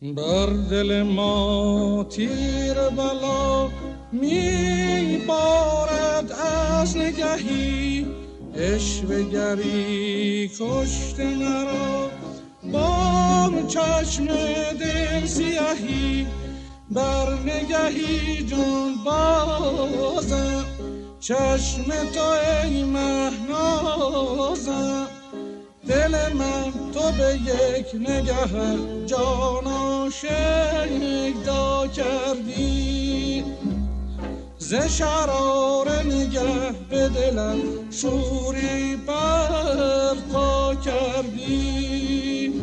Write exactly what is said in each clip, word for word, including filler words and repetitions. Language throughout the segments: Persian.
بر دل ما تیر بلا می بارد از نگهی، عشوه گری کشته مرا با چشم دل سیاهی. بر نگهی جان بازم، چشم تو ای مهنازم. دل من تو به یک نگه جان آشکار کردی. ز شرار نگه به دلم شوری برپا کردی.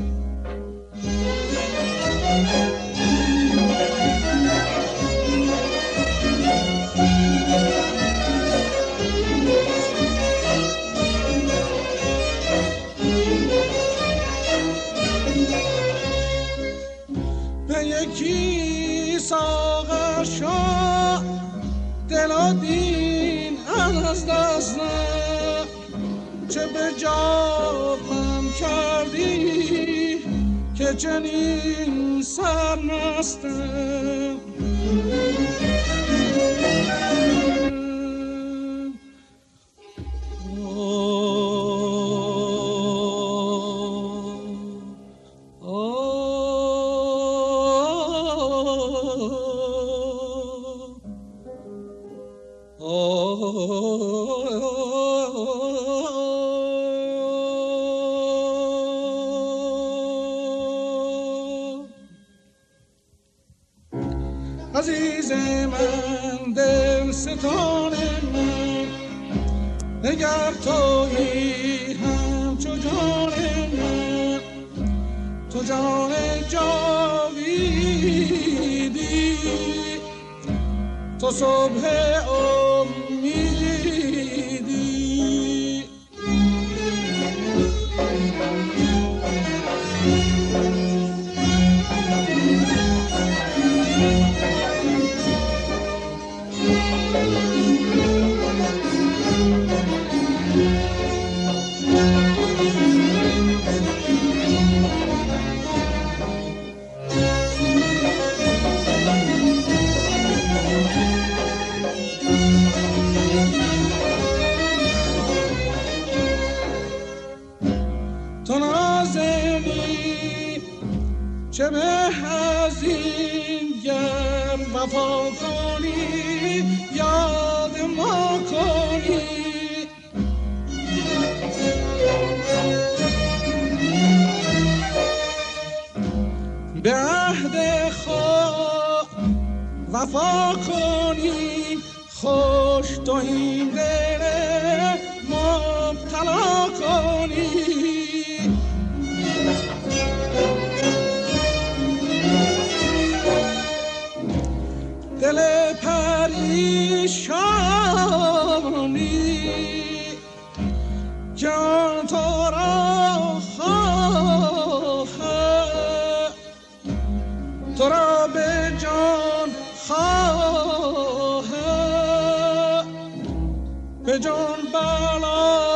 به یکی ساغر شاه دل و دین از دست نه، چه به جامم کردی که چنین سرمستم. عزیز من، دل ستان من، نگر تویی همچو جان من. تو جان جاویدی، تو صبح امیدی. تو نازنی چه به از این گر وفا کنی یاد ما کنی. به عهد خود وفا کنی، خوش تو این دل مبتلا کنی. دل پریشانی جان تو را خواهد، تو را به جان خواهد، به جان بلا